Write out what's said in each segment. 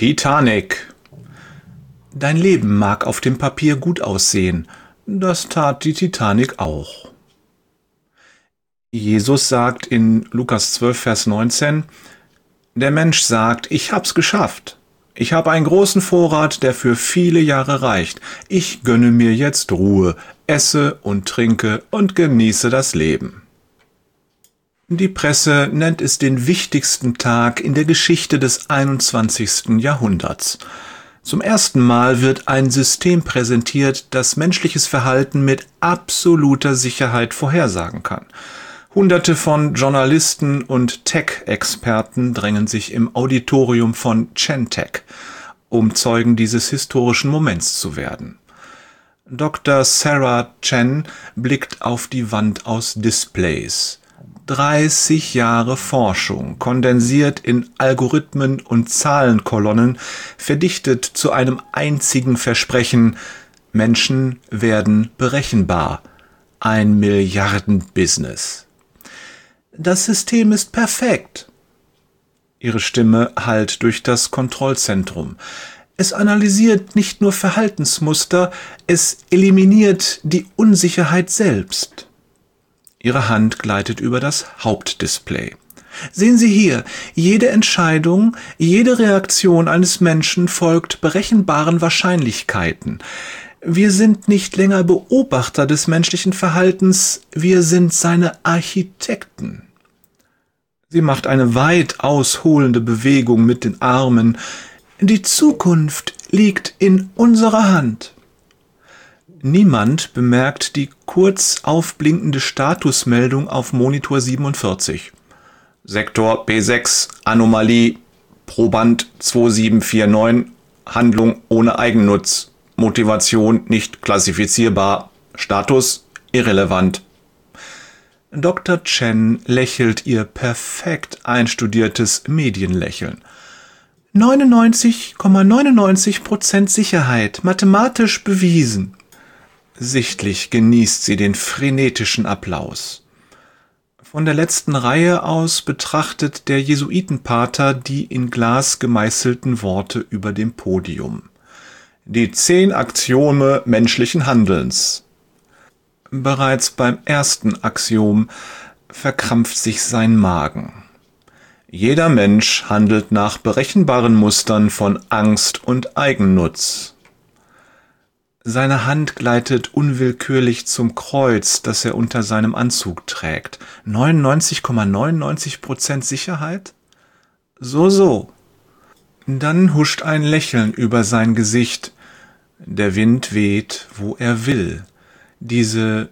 Titanic. Dein Leben mag auf dem Papier gut aussehen, das tat die Titanic auch. Jesus sagt in Lukas 12, Vers 19, der Mensch sagt, ich hab's geschafft. Ich habe einen großen Vorrat, der für viele Jahre reicht. Ich gönne mir jetzt Ruhe, esse und trinke und genieße das Leben. Die Presse nennt es den wichtigsten Tag in der Geschichte des 21. Jahrhunderts. Zum ersten Mal wird ein System präsentiert, das menschliches Verhalten mit absoluter Sicherheit vorhersagen kann. Hunderte von Journalisten und Tech-Experten drängen sich im Auditorium von Genentech, um Zeugen dieses historischen Moments zu werden. Dr. Sarah Chen blickt auf die Wand aus Displays. 30 Jahre Forschung, kondensiert in Algorithmen und Zahlenkolonnen, verdichtet zu einem einzigen Versprechen: Menschen werden berechenbar. Ein Milliardenbusiness. Das System ist perfekt. Ihre Stimme hallt durch das Kontrollzentrum. Es analysiert nicht nur Verhaltensmuster, es eliminiert die Unsicherheit selbst. Ihre Hand gleitet über das Hauptdisplay. Sehen Sie hier, jede Entscheidung, jede Reaktion eines Menschen folgt berechenbaren Wahrscheinlichkeiten. Wir sind nicht länger Beobachter des menschlichen Verhaltens, wir sind seine Architekten. Sie macht eine weit ausholende Bewegung mit den Armen. Die Zukunft liegt in unserer Hand. Niemand bemerkt die kurz aufblinkende Statusmeldung auf Monitor 47. Sektor B6, Anomalie, Proband 2749, Handlung ohne Eigennutz, Motivation nicht klassifizierbar, Status irrelevant. Dr. Chen lächelt ihr perfekt einstudiertes Medienlächeln. 99,99% Sicherheit, mathematisch bewiesen. Sichtlich genießt sie den frenetischen Applaus. Von der letzten Reihe aus betrachtet der Jesuitenpater die in Glas gemeißelten Worte über dem Podium. Die 10 Axiome menschlichen Handelns. Bereits beim ersten Axiom verkrampft sich sein Magen. Jeder Mensch handelt nach berechenbaren Mustern von Angst und Eigennutz. Seine Hand gleitet unwillkürlich zum Kreuz, das er unter seinem Anzug trägt. 99,99% Sicherheit? So. Dann huscht ein Lächeln über sein Gesicht. Der Wind weht, wo er will. Diese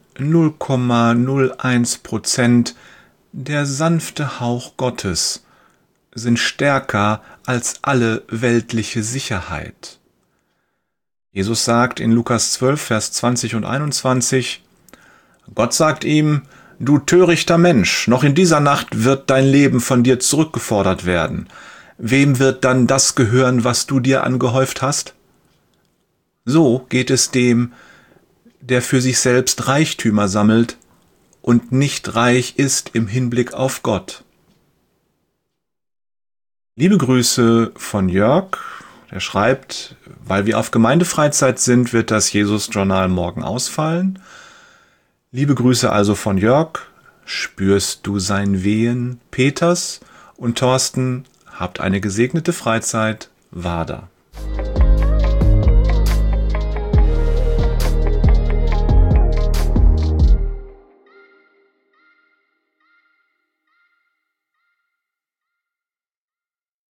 0,01%, der sanfte Hauch Gottes, sind stärker als alle weltliche Sicherheit. Jesus sagt in Lukas 12, Vers 20 und 21, Gott sagt ihm, du törichter Mensch, noch in dieser Nacht wird dein Leben von dir zurückgefordert werden. Wem wird dann das gehören, was du dir angehäuft hast? So geht es dem, der für sich selbst Reichtümer sammelt und nicht reich ist im Hinblick auf Gott. Liebe Grüße von Jörg. Er schreibt, weil wir auf Gemeindefreizeit sind, wird das Jesus-Journal morgen ausfallen. Liebe Grüße also von Jörg. Spürst du sein Wehen? Peters und Thorsten, habt eine gesegnete Freizeit. Wader.